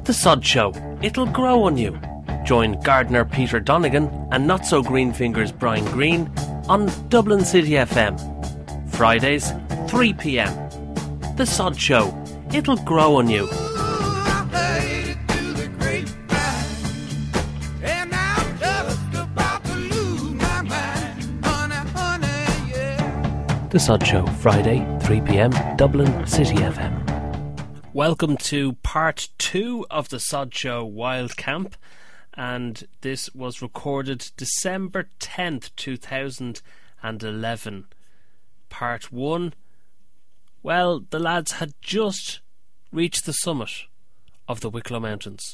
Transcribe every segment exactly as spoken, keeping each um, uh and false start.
The Sod Show, it'll grow on you. Join gardener Peter Donegan and not-so-green fingers Brian Green on Dublin City F M. Fridays, three p m. The Sod Show, it'll grow on you. The Sod Show, Friday, three p m, Dublin City F M. Welcome to part two of the Sod Show Wild Camp, and this was recorded December tenth, two thousand eleven. Part one, well, the lads had just reached the summit of the Wicklow Mountains.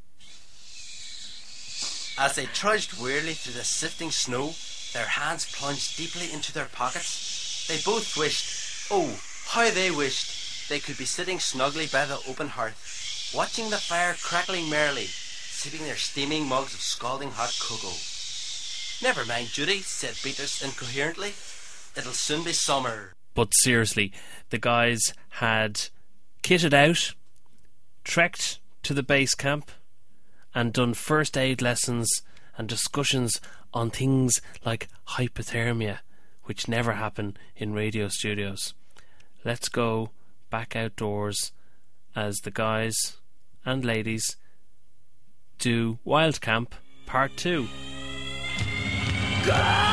As they trudged wearily through the sifting snow, their hands plunged deeply into their pockets. They both wished, oh, how they wished, they could be sitting snugly by the open hearth, watching the fire crackling merrily, sipping their steaming mugs of scalding hot cocoa. Never mind, Judy, said Beatrice incoherently. It'll soon be summer. But seriously, the guys had kitted out, trekked to the base camp, and done first aid lessons and discussions on things like hypothermia, which never happen in radio studios. Let's go back outdoors as the guys and ladies do Wild Camp Part two. Go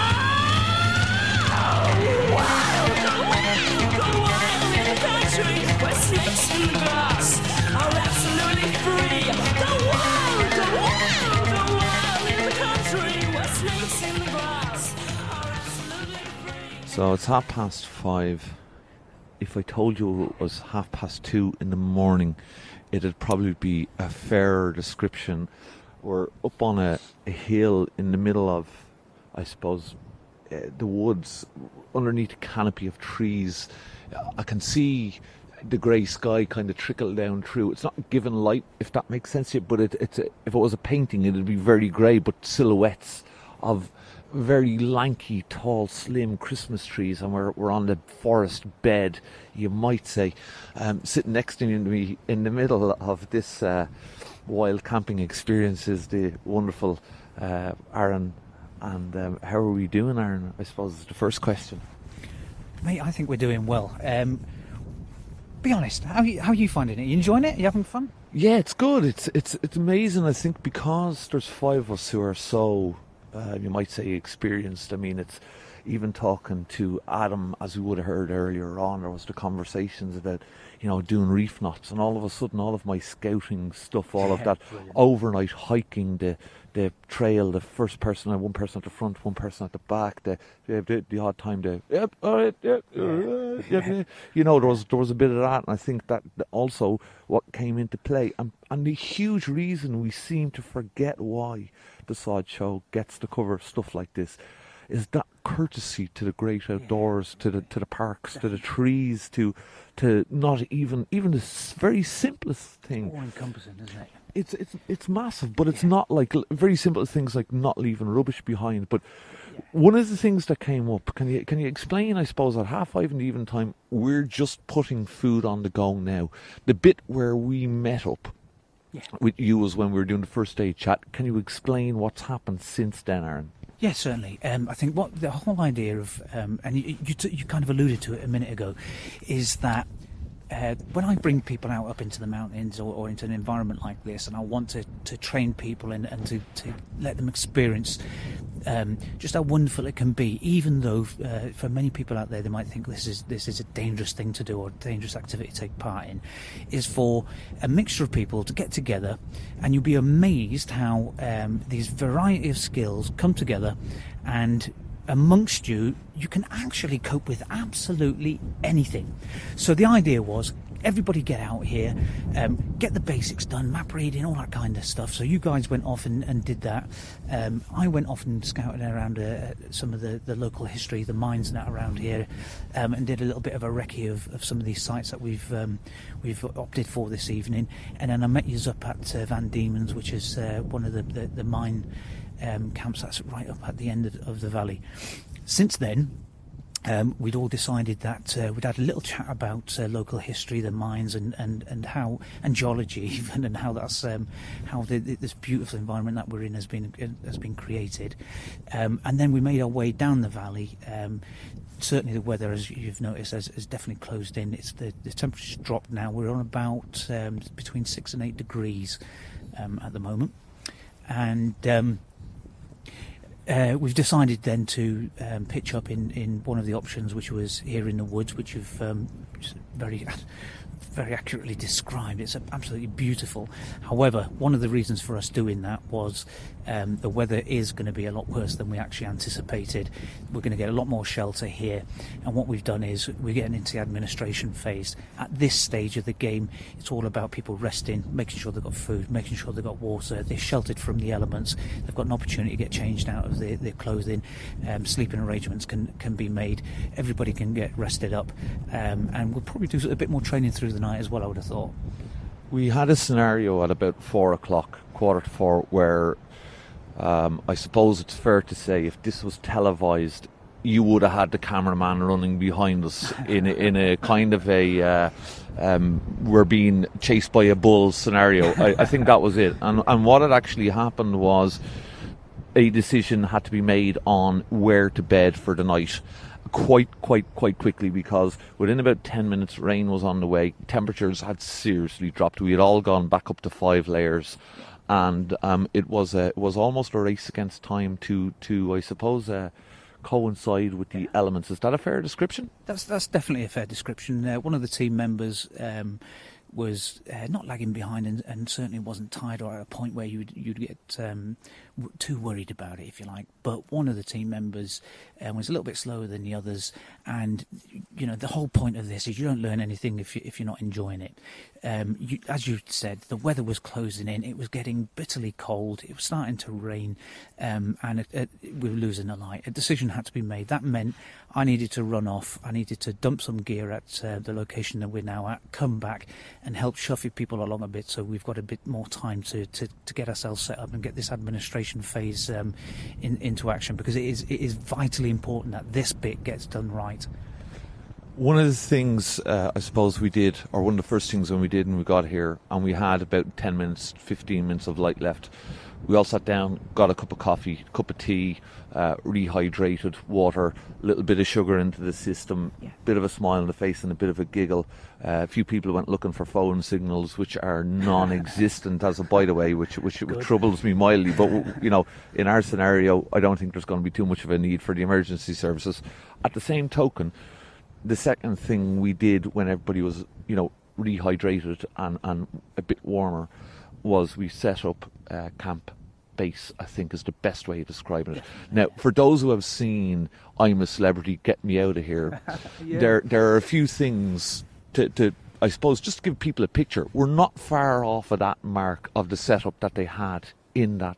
wild, go wild, go wild in a country where snakes in the grass are absolutely free. Go wild, go wild, go wild in the country where snakes in the grass are absolutely free. So it's half past five. If I told you it was half past two in the morning, it'd probably be a fairer description. We're up on a, a hill in the middle of, I suppose, uh, the woods, underneath a canopy of trees. I can see the grey sky kind of trickle down through. It's not given light, if that makes sense to you, but it, it's a, if it was a painting, it'd be very grey, but silhouettes of very lanky, tall, slim Christmas trees, and we're we're on the forest bed, you might say, um, sitting next to me in the middle of this uh, wild camping experience is the wonderful uh, Aaron. And um, how are we doing, Aaron? I suppose is the first question. Mate, I think we're doing well. Um, be honest, how are you, how are you finding it? Are you enjoying it? Are you having fun? Yeah, it's good. It's it's it's amazing. I think because there's five of us who are so, uh, you might say, experienced. I mean, it's even talking to Adam, as we would have heard earlier on, there was the conversations about, you know, doing reef knots, and all of a sudden all of my scouting stuff, all of that overnight hiking, the the trail, the first person, one person at the front, one person at the back, the the, the odd time to, yep, all right, yep, uh, yep, you know, there was there was a bit of that, and I think that also what came into play, and, and the huge reason we seem to forget why the Sod Show gets to cover stuff like this is that courtesy to the great outdoors, to the to the parks, to the trees, to to not even even the very simplest thing. All encompassing, isn't it? It's it's it's massive, but it's yeah. not like very simple things like not leaving rubbish behind. But yeah. one of the things that came up, can you can you explain? I suppose at half five in the evening time, we're just putting food on the go now. The bit where we met up yeah. with you was when we were doing the first aid chat. Can you explain what's happened since then, Aaron? Yes, certainly. Um, I think what the whole idea of, um, and you, you, t- you kind of alluded to it a minute ago, is that uh, when I bring people out up into the mountains or, or into an environment like this, and I want to, to train people and, and to, to let them experience um, just how wonderful it can be, even though uh, for many people out there they might think this is this is a dangerous thing to do or a dangerous activity to take part in, is for a mixture of people to get together, and you'll be amazed how um, these variety of skills come together, and amongst you, you can actually cope with absolutely anything. So the idea was, everybody get out here, um, get the basics done, map reading, all that kind of stuff. So you guys went off and, and did that. Um, I went off and scouted around uh, some of the, the local history, the mines and that around here, um, and did a little bit of a recce of, of some of these sites that we've um, we've opted for this evening. And then I met you up at uh, Van Diemen's, which is uh, one of the, the, the mine Um, camps that's right up at the end of, of the valley. Since then, Um, we'd all decided that uh, we'd had a little chat about uh, local history, the mines, and, and, and how and geology even, and how that's um, how the, the, this beautiful environment that we're in has been has been created. Um, and then we made our way down the valley. Um, certainly, the weather, as you've noticed, has, has definitely closed in. It's the the temperature's dropped now. We're on about um, between six and eight degrees um, at the moment, and. Um, Uh, we've decided then to um, pitch up in, in one of the options, which was here in the woods, which you've um, very very accurately described. It's absolutely beautiful. However, one of the reasons for us doing that was um, the weather is going to be a lot worse than we actually anticipated. We're going to get a lot more shelter here, and what we've done is we're getting into the administration phase. At this stage of the game, it's all about people resting, making sure they've got food, making sure they've got water, they're sheltered from the elements, they've got an opportunity to get changed out of their, their clothing, um, sleeping arrangements can, can be made, everybody can get rested up, um, and we'll probably do a bit more training through the night as well, I would have thought. We had a scenario at about four o'clock, quarter to four, where um, I suppose it's fair to say if this was televised, you would have had the cameraman running behind us in a, in a kind of a uh, um, we're being chased by a bull scenario. I, I think that was it. And, and what had actually happened was a decision had to be made on where to bed for the night. Quite, quite, quite quickly, because within about ten minutes, rain was on the way. Temperatures had seriously dropped. We had all gone back up to five layers, and um, it was a, it was almost a race against time to, to I suppose, uh, coincide with the elements. Is that a fair description? That's that's definitely a fair description. Uh, one of the team members um, was uh, not lagging behind, and, and certainly wasn't tired or at a point where you'd you'd get um, w- too worried about it, if you like. But one of the team members um, was a little bit slower than the others, and you know the whole point of this is you don't learn anything if you if you're not enjoying it. Um, you, as you said, the weather was closing in. It was getting bitterly cold. It was starting to rain, um, and it, it, we were losing the light. A decision had to be made. That meant I needed to run off. I needed to dump some gear at uh, the location that we're now at, come back and help shuffle people along a bit, so we've got a bit more time to, to, to get ourselves set up and get this administration phase um, in, into action, because it is it is vitally important that this bit gets done right. One of the things uh, I suppose we did, or one of the first things when we did when we got here, and we had about ten minutes, fifteen minutes of light left, we all sat down, got a cup of coffee, cup of tea, uh, rehydrated water, a little bit of sugar into the system, yeah. Bit of a smile on the face and a bit of a giggle. Uh, a few people went looking for phone signals, which are non-existent, as a by the way, which which troubles me mildly. But you know, in our scenario, I don't think there's going to be too much of a need for the emergency services. At the same token, the second thing we did when everybody was, you know, rehydrated and, and a bit warmer was we set up uh, camp base, I think is the best way of describing it. Now, for those who have seen I'm a Celebrity, Get Me Out of Here, yeah. there there are a few things to, to, I suppose, just to give people a picture. We're not far off of that mark of the setup that they had in that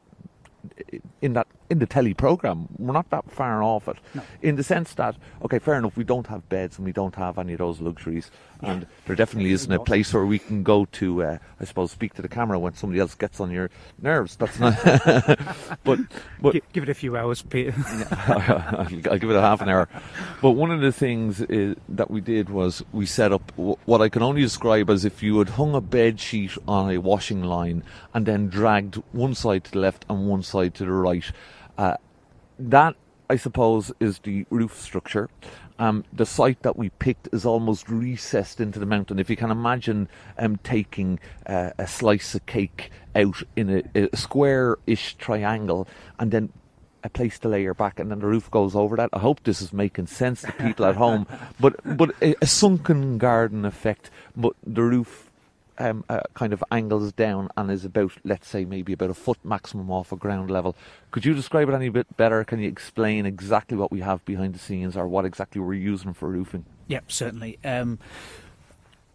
in that in the telly programme. We're not that far off it, no. In the sense that, okay, fair enough, we don't have beds and we don't have any of those luxuries, yeah. And there definitely isn't a place where we can go to uh, I suppose speak to the camera when somebody else gets on your nerves. That's not but, but give, give it a few hours, Peter. I'll, I'll give it a half an hour. But one of the things is, that we did was we set up w- what I can only describe as if you had hung a bed sheet on a washing line and then dragged one side to the left and one side to the right. Uh, that, I suppose, is the roof structure. Um, the site that we picked is almost recessed into the mountain. If you can imagine um, taking uh, a slice of cake out in a, a square-ish triangle and then a place to lay your back, and then the roof goes over that. I hope this is making sense to people at home. But but a, a sunken garden effect, but the roof Um, uh, kind of angles down and is about, let's say, maybe about a foot maximum off of ground level. Could you describe it any bit better? Can you explain exactly what we have behind the scenes or what exactly we're using for roofing? Yep, certainly. Um,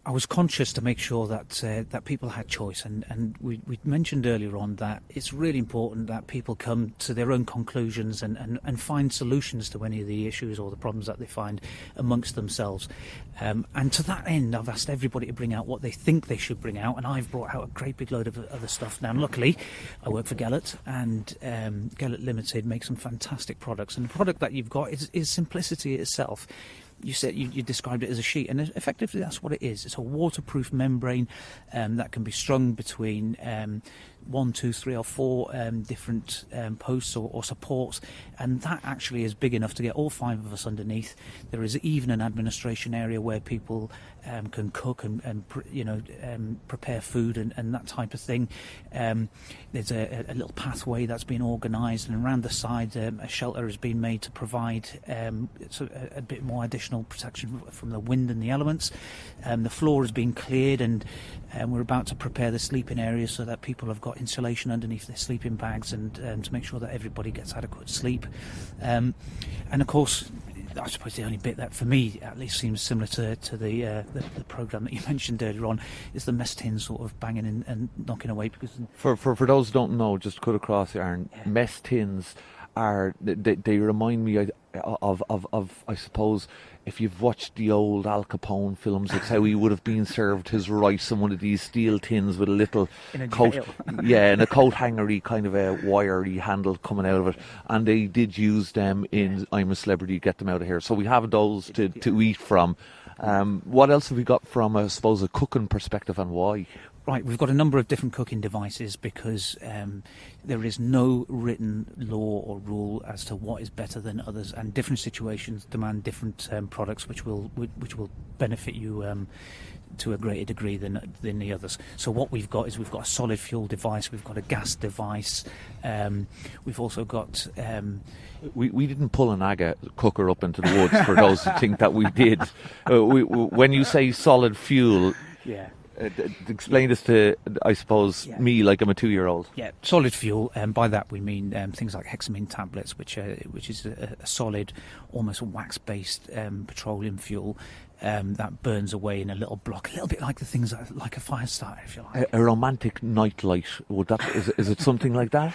I was conscious to make sure that uh, that people had choice, and, and we, we mentioned earlier on that it's really important that people come to their own conclusions and, and, and find solutions to any of the issues or the problems that they find amongst themselves. Um, and to that end, I've asked everybody to bring out what they think they should bring out, and I've brought out a great big load of other stuff. Now, luckily, I work for Gellert, and um, Gellert Limited makes some fantastic products, and the product that you've got is, is simplicity itself. You said you, you described it as a sheet, and effectively that's what it is. It's a waterproof membrane um, that can be strung between um, one, two, three, or four um, different um, posts or, or supports, and that actually is big enough to get all five of us underneath. There is even an administration area where people um, can cook and, and pr- you know um, prepare food and, and that type of thing. Um, there's a, a little pathway that's been organised, and around the side um, a shelter has been made to provide um, so a, a bit more additional protection from the wind and the elements. Um, the floor has been cleared, and um, we're about to prepare the sleeping area so that people have got insulation underneath their sleeping bags, and um, to make sure that everybody gets adequate sleep. Um, and of course, I suppose the only bit that for me at least seems similar to, to the, uh, the the programme that you mentioned earlier on is the mess tin sort of banging and, and knocking away. Because For, for for those who don't know, just cut across here, Aaron, Yeah. mess tins are, they, they remind me of, of, of, I suppose, if you've watched the old Al Capone films, it's how he would have been served his rice in one of these steel tins with a little In a coat, jail. yeah, and a coat hangery kind of a wiry handle coming out of it. And they did use them in I'm a Celebrity, Get Them Out of Here. So we have those to, to eat from. Um, what else have we got from, I suppose, a cooking perspective, and why? Right, we've got a number of different cooking devices because um, there is no written law or rule as to what is better than others, and different situations demand different um, products, which will which will benefit you um, to a greater degree than than the others. So what we've got is we've got a solid fuel device, we've got a gas device, um, we've also got. Um, We we didn't pull an Aga cooker up into the woods for those who think that we did. Uh, we, we, when you say solid fuel, yeah. uh, d- explain this to, I suppose, Yeah. me like I'm a two-year-old. Yeah, solid fuel, and by that we mean um, things like hexamine tablets, which are, which is a, a solid, almost wax-based um, petroleum fuel um, that burns away in a little block, a little bit like the things that, like a fire starter, if you like. A, a romantic nightlight, would that is, is it something like that?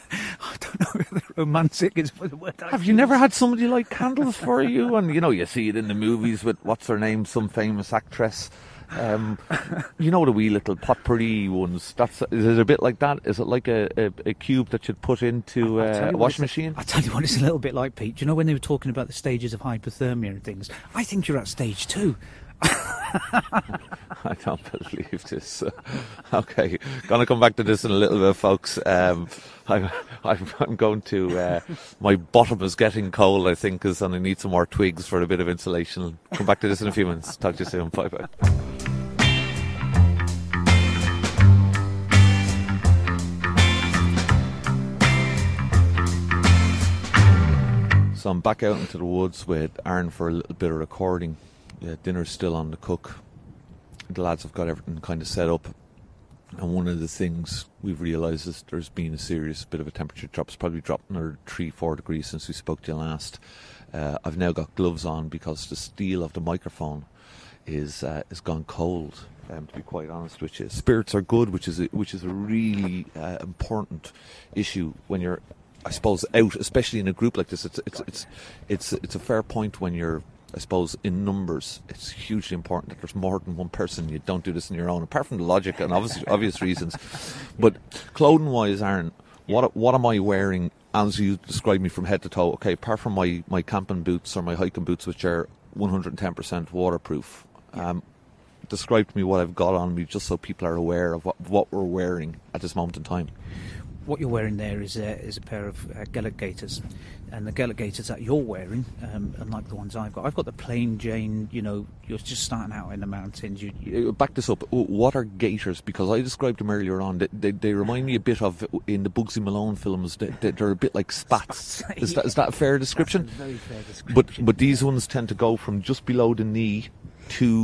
I don't know whether romantic is the word. I Have you never had somebody light candles for you? And you know, you see it in the movies with what's her name, some famous actress. Um, you know the wee little potpourri ones. That's is it a bit like that? Is it like a, a, a cube that you'd put into I'll tell uh, you a what washing it's- machine? I'll tell you what, it's a little bit like, Pete. Do you know when they were talking about the stages of hypothermia and things? I think you're at stage two. I don't believe this. Okay, gonna come back to this in a little bit, folks. Um, I'm, I'm, I'm going to. Uh, my bottom is getting cold, I think, because and I need some more twigs for a bit of insulation. Come back to this in a few minutes. Talk to you soon. Bye bye. So I'm back out into the woods with Aaron for a little bit of recording. Yeah, dinner's still on the cook. The lads have got everything kind of set up. And one of the things we've realised is there's been a serious bit of a temperature drop. It's probably dropped another three, four degrees since we spoke to you last. Uh, I've now got gloves on because the steel of the microphone is uh, is gone cold. Um, to be quite honest with you, spirits are good, which is a, which is a really uh, important issue when you're, I suppose, out, especially in a group like this. It's it's it's it's it's a fair point when you're, I suppose, in numbers. It's hugely important that there's more than one person. You don't do this on your own, apart from the logic and obvious obvious reasons. But clothing-wise, Aaron, what what am I wearing as you describe me from head to toe? Okay, apart from my, my camping boots or my hiking boots, which are one hundred ten percent waterproof. Um, describe to me what I've got on me, just so people are aware of what what we're wearing at this moment in time. What you're wearing there is a, is a pair of uh, Gellert gaiters, and the Gellert gaiters that you're wearing, um, unlike the ones I've got, I've got the plain Jane. You know, you're just starting out in the mountains. You, you Uh, Back this up. Uh, What are gaiters? Because I described them earlier on. They, they, they remind me a bit of, in the Bugsy Malone films, they, they, they're a bit like spats. Is that is that a fair description? That's a very fair description. But but these ones tend to go from just below the knee to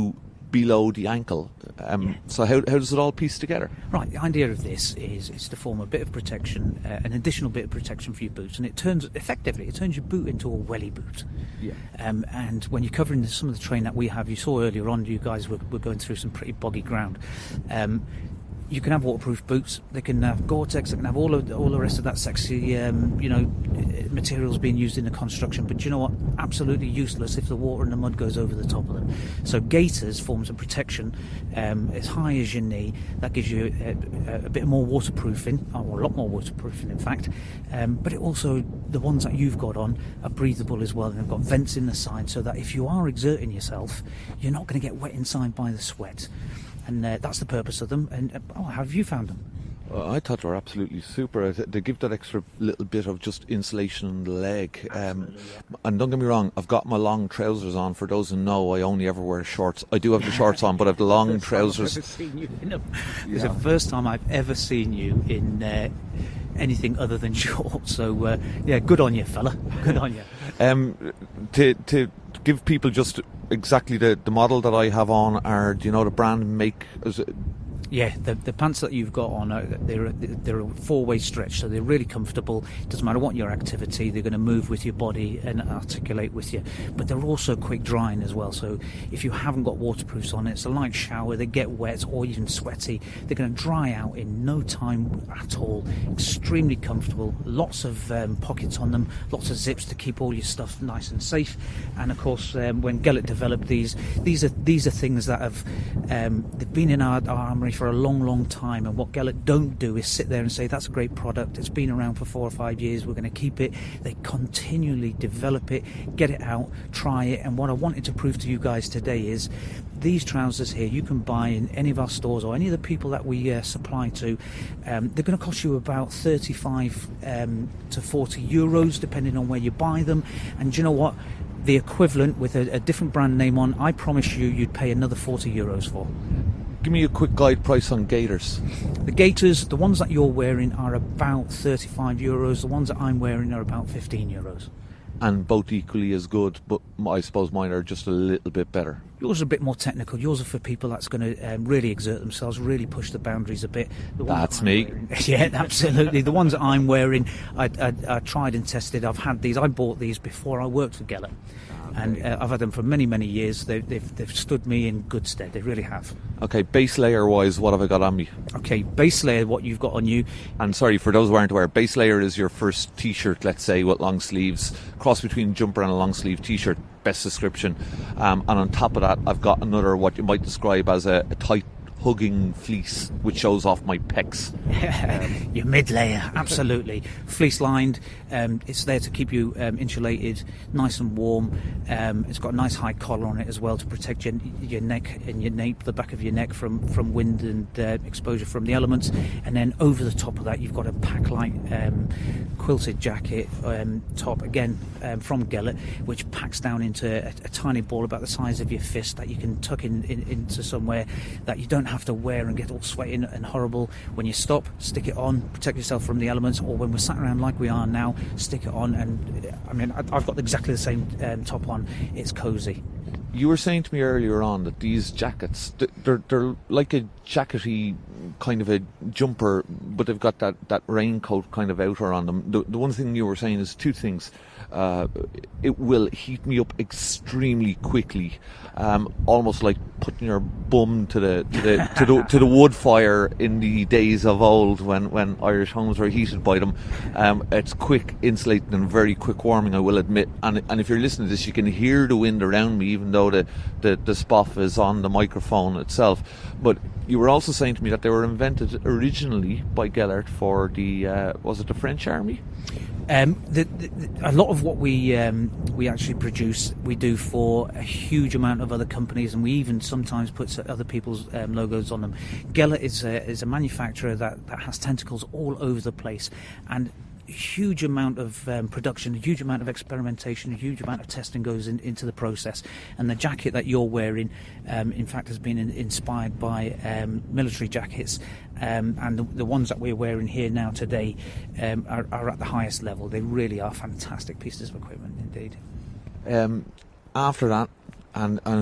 below the ankle. Um, Yeah. So how, how does it all piece together? Right, the idea of this is is to form a bit of protection, uh, an additional bit of protection for your boots, and it turns effectively it turns your boot into a welly boot. Yeah. Um, and when you're covering the, some of the terrain that we have, you saw earlier on, you guys were, were going through some pretty boggy ground. Um, you can have waterproof boots. They can have Gore-Tex. They can have all of all the rest of that sexy, um, you know, materials being used in the construction. But you know what? Absolutely useless if the water and the mud goes over the top of them. So gaiters forms a protection um, as high as your knee. That gives you a, a, a bit more waterproofing, or a lot more waterproofing, in fact. Um, but it also, the ones that you've got on are breathable as well, and they've got vents in the side, so that if you are exerting yourself, you're not going to get wet inside by the sweat. And uh, that's the purpose of them. And uh, oh, how have you found them? Uh, I thought they were absolutely super. They give that extra little bit of just insulation in the leg. Um, and don't get me wrong, I've got my long trousers on. For those who know, I only ever wear shorts. I do have the shorts on, but I've the long trousers. I've ever seen you in them. It's Yeah. the first time I've ever seen you in uh, anything other than shorts. So uh, yeah, good on you, fella. Good on you. Um, to to give people just exactly the, the model that I have on are, do you know the brand, make? Is it, Yeah, the the pants that you've got on, are, they're they're a four-way stretch, so they're really comfortable. It doesn't matter what your activity, they're going to move with your body and articulate with you. But they're also quick drying as well, so if you haven't got waterproofs on, it's a light shower, they get wet or even sweaty, they're going to dry out in no time at all. Extremely comfortable, lots of um, pockets on them, lots of zips to keep all your stuff nice and safe. And of course, um, when Gellert developed these, these are these are things that have um, they've been in our, our armoury for a long, long time, and what Gellert don't do is sit there and say that's a great product, it's been around for four or five years, we're going to keep it. They continually develop it, get it out, try it. And what I wanted to prove to you guys today is these trousers here you can buy in any of our stores or any of the people that we uh, supply to. Um, they're going to cost you about thirty-five um, to forty euros depending on where you buy them. And do you know what? The equivalent with a, a different brand name on, I promise you you'd pay another forty euros for. give me a quick guide price on gaiters. The gaiters, the ones that you're wearing are about thirty-five euros. The ones that I'm wearing are about fifteen euros. And both equally as good, but I suppose mine are just a little bit better. Yours are a bit more technical. Yours are for people that's going to um, really exert themselves, really push the boundaries a bit. The ones That's that I'm me. wearing- yeah, absolutely. The ones that I'm wearing, I, I, I tried and tested. I've had these. I bought these before I worked for Gellert. And uh, I've had them for many, many years. They, they've, they've stood me in good stead. They really have. Okay, base layer wise, what have I got on me? Okay, base layer, what you've got on you. And sorry, for those who aren't aware, base layer is your first t-shirt, let's say, with long sleeves, cross between a jumper and a long sleeve t-shirt, best description. Um, and on top of that, I've got another, what you might describe as a, a tight hugging fleece, which shows off my pecs. Your mid layer, absolutely. Fleece lined, um, it's there to keep you um, insulated, nice and warm. Um, it's got a nice high collar on it as well to protect your, your neck and your nape, the back of your neck from, from wind and uh, exposure from the elements. And then over the top of that, you've got a pack-light um, quilted jacket um, top, again um, from Gellert, which packs down into a, a tiny ball about the size of your fist that you can tuck in, in into somewhere that you don't have to wear and get all sweaty and, and horrible. When you stop, stick it on, protect yourself from the elements, or when we're sat around like we are now, stick it on. And I mean, I- I've got exactly the same um, top on. It's cosy. You were saying to me earlier on that these jackets, th- they're, they're like a jackety kind of a jumper, but they've got that, that raincoat kind of outer on them. The, the one thing you were saying is two things. Uh, it will heat me up extremely quickly, um, almost like putting your bum to the to the to the, to the wood fire in the days of old when, when Irish homes were heated by them. Um, it's quick insulating and very quick warming, I will admit. And and if you're listening to this, you can hear the wind around me, even though the the, the spoff is on the microphone itself. But you were also saying to me that they were invented originally by Gellert for the uh, was it the French army? Um, the, the, the, a lot of what we um, we actually produce, we do for a huge amount of other companies, and we even sometimes put other people's um, logos on them. Gellert is a, is a manufacturer that, that has tentacles all over the place, and a huge amount of um, production, a huge amount of experimentation, a huge amount of testing goes in, into the process. And the jacket that you're wearing, um, in fact, has been in, inspired by um, military jackets. Um, and the, the ones that we're wearing here now today um, are, are at the highest level. They really are fantastic pieces of equipment indeed. Um, after that, and, and I know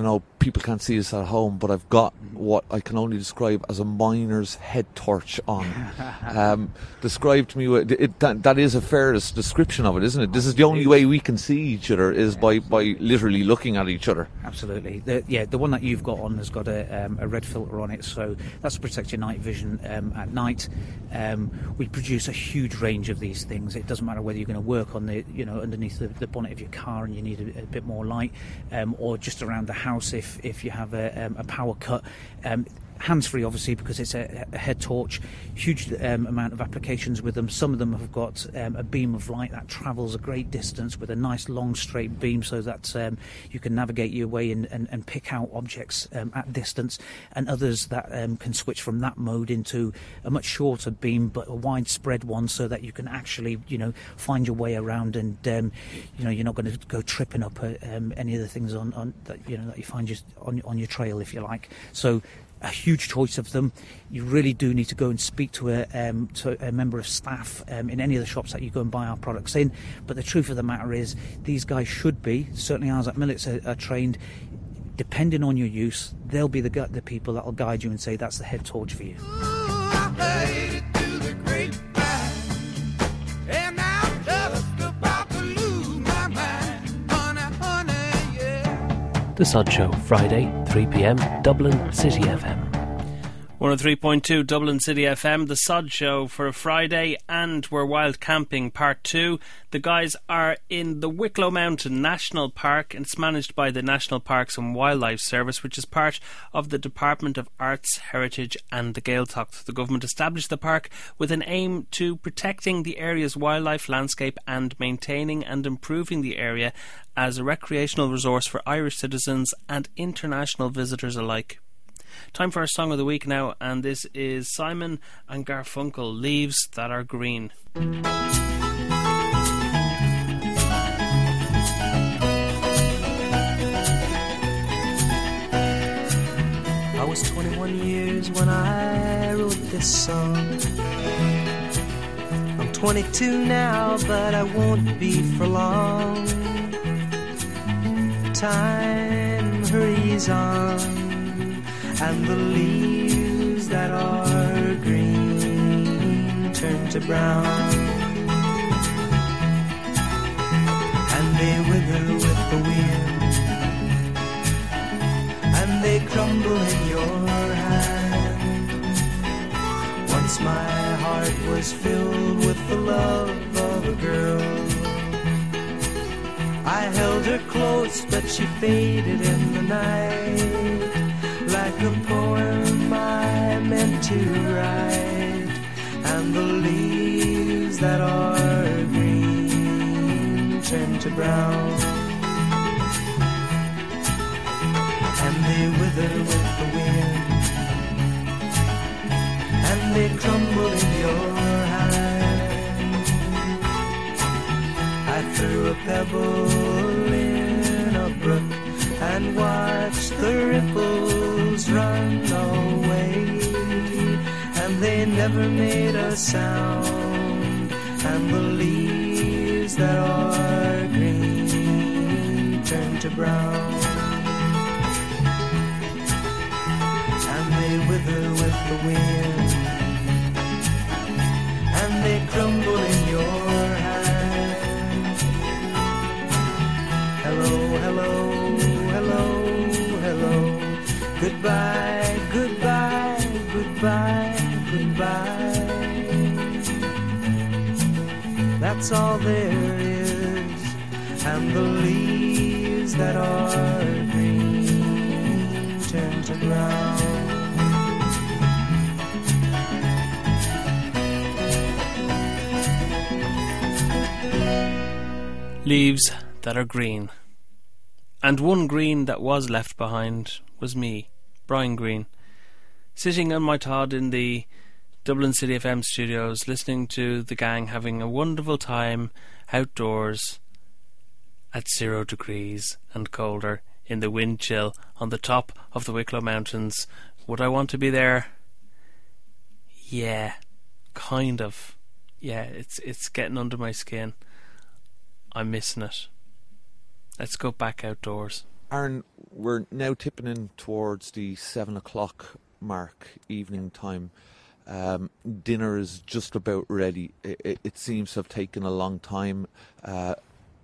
people can't see us at home, but I've got what I can only describe as a miner's head torch on. um, describe to me, what, it, that, that is a fair description of it, isn't it? This is the only way we can see each other, is by, by literally looking at each other. Absolutely. The, yeah, the one that you've got on has got a, um, a red filter on it, so that's to protect your night vision um, at night. Um, we produce a huge range of these things. It doesn't matter whether you're going to work on the, you know, underneath the, the bonnet of your car and you need a, a bit more light, um, or just around the house if, if you have a, um, a power cut. Um, hands-free, obviously, because it's a, a head torch. Huge um, amount of applications with them. Some of them have got um, a beam of light that travels a great distance with a nice long straight beam, so that um, you can navigate your way and, and, and pick out objects um, at distance, and others that um, can switch from that mode into a much shorter beam but a widespread one, so that you can actually, you know, find your way around, and um, you know, you're not going to go tripping up uh, um, any of the things on, on that, you know, that you find just on, on your trail, if you like. So a huge choice of them. You really do need to go and speak to a, um, to a member of staff um, in any of the shops that you go and buy our products in. But the truth of the matter is, these guys should be, certainly ours at Millets are, are trained. Depending on your use, they'll be the, gu- the people that will guide you and say that's the head torch for you. The Sod Show, Friday, three p.m, Dublin City F M. one oh three point two Dublin City F M, The Sod Show for a Friday, and we're wild camping part two. The guys are in the Wicklow Mountain National Park, and it's managed by the National Parks and Wildlife Service, which is part of the Department of Arts, Heritage and the Gaeltacht. The government established the park with an aim to protecting the area's wildlife landscape and maintaining and improving the area as a recreational resource for Irish citizens and international visitors alike. Time for our song of the week now, and this is Simon and Garfunkel, Leaves That Are Green. I was twenty-one years when I wrote this song. I'm twenty-two now, but I won't be for long. Time hurries on, and the leaves that are green turn to brown, and they wither with the wind, and they crumble in your hand. Once my heart was filled with the love of a girl. I held her close, but she faded in the night, like a poem I meant to write. And the leaves that are green turn to brown, and they wither with the wind, and they crumble in your hand. I threw a pebble in a brook and watched the ripples run away, and they never made a sound. And the leaves that are green turn to brown, and they wither with the wind, and they crumble in your hand. Hello, hello, hello, hello. Goodbye, goodbye, goodbye, goodbye. That's all there is, and the leaves that are green turn to brown. Leaves that are green. And one green that was left behind was me, Brian Green, sitting on my Todd in the Dublin City F M studios, listening to the gang having a wonderful time outdoors at zero degrees and colder in the wind chill on the top of the Wicklow Mountains. Would I want to be there? Yeah, kind of. Yeah, it's it's getting under my skin. I'm missing it. Let's go back outdoors. Aaron, we're now tipping in towards the seven o'clock mark, evening time. Um, dinner is just about ready. It, it, it seems to have taken a long time. Uh,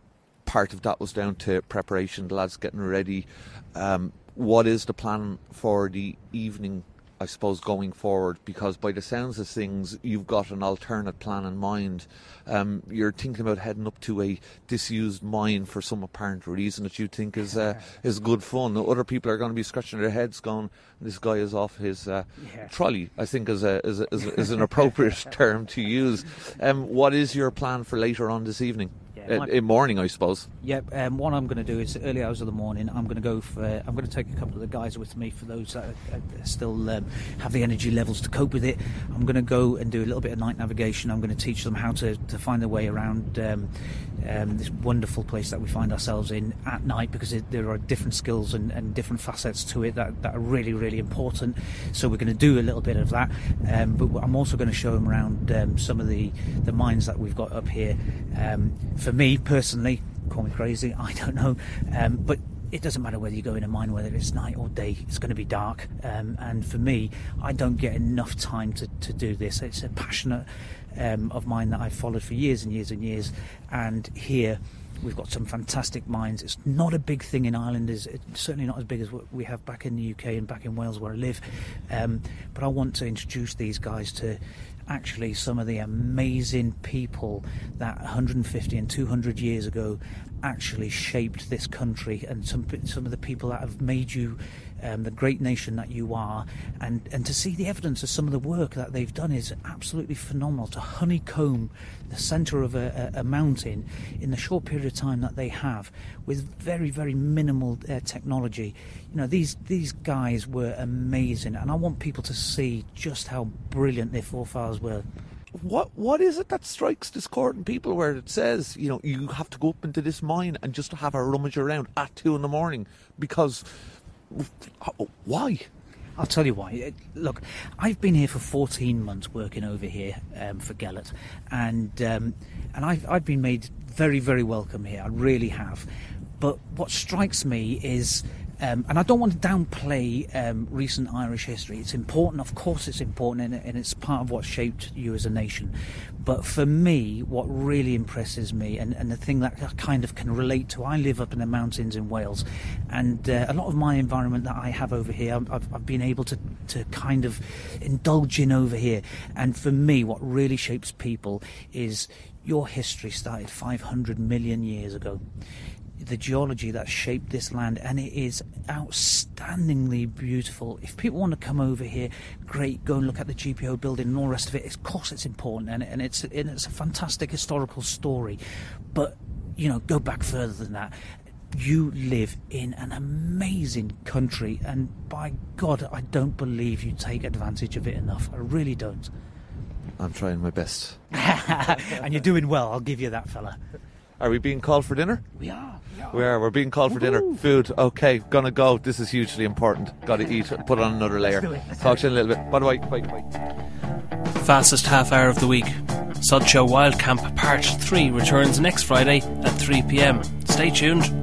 part of that was down to preparation, the lads getting ready. Um, what is the plan for the evening, I suppose, going forward? Because by the sounds of things, you've got an alternate plan in mind. Um, you're thinking about heading up to a disused mine for some apparent reason that you think is uh, is good fun. Other people are going to be scratching their heads going, this guy is off his uh, Yeah. trolley, I think is, a, is, a, is, a, is an appropriate term to use. Um, what is your plan for later on this evening? Yeah, Uh, my- in morning, I suppose. Yep. Um, what I'm going to do is early hours of the morning. I'm going to go for. I'm going to take a couple of the guys with me for those that are, are still um, have the energy levels to cope with it. I'm going to go and do a little bit of night navigation. I'm going to teach them how to, to find their way around um, um, this wonderful place that we find ourselves in at night, because it, there are different skills and, and different facets to it that, that are really really important. So we're going to do a little bit of that. Um, but I'm also going to show them around um, some of the the mines that we've got up here. Um, for me personally, call me crazy, I don't know, um, but it doesn't matter whether you go in a mine, whether it's night or day, it's going to be dark. Um, and for me, I don't get enough time to, to do this. It's a passionate um, of mine that I've followed for years and years and years. And here we've got some fantastic mines. It's not a big thing in Ireland. It's certainly not as big as what we have back in the U K and back in Wales where I live. Um, but I want to introduce these guys to actually some of the amazing people that one hundred fifty and two hundred years ago actually shaped this country, and some some of the people that have made you um, the great nation that you are, and, and to see the evidence of some of the work that they've done is absolutely phenomenal. To honeycomb the centre of a, a, a mountain in the short period of time that they have with very, very minimal uh, technology. You know, these these guys were amazing, and I want people to see just how brilliant their forefathers were. What what is it that strikes discordant people where it says, you know, you have to go up into this mine and just have a rummage around at two in the morning? Because why? I'll tell you why. Look, I've been here for fourteen months working over here um, for Gellert, and um, and I've I've been made very very welcome here. I really have. But what strikes me is. Um, and I don't want to downplay um, recent Irish history. It's important, of course it's important, and, and it's part of what shaped you as a nation. But for me, what really impresses me, and, and the thing that I kind of can relate to, I live up in the mountains in Wales, and uh, a lot of my environment that I have over here, I've, I've been able to, to kind of indulge in over here. And for me, what really shapes people is your history started five hundred million years ago. The geology that shaped this land, and it is outstandingly beautiful. If people want to come over here, great, go and look at the G P O building and all the rest of it. Of course it's important, and, and it's and it's a fantastic historical story, but you know, go back further than that. You live in an amazing country, and by God, I don't believe you take advantage of it enough. I really don't. I'm trying my best. And you're doing well, I'll give you that, fella. Are we being called for dinner? We are. We are. We are. We're being called for dinner. Food. Okay, gonna go. This is hugely important. Gotta eat. Put on another layer. Let's do it. Let's Talk do to you in a little bit. Bye bye. Bye bye. Fastest half hour of the week. Sudshow Wild Camp Part three returns next Friday at three p m. Stay tuned.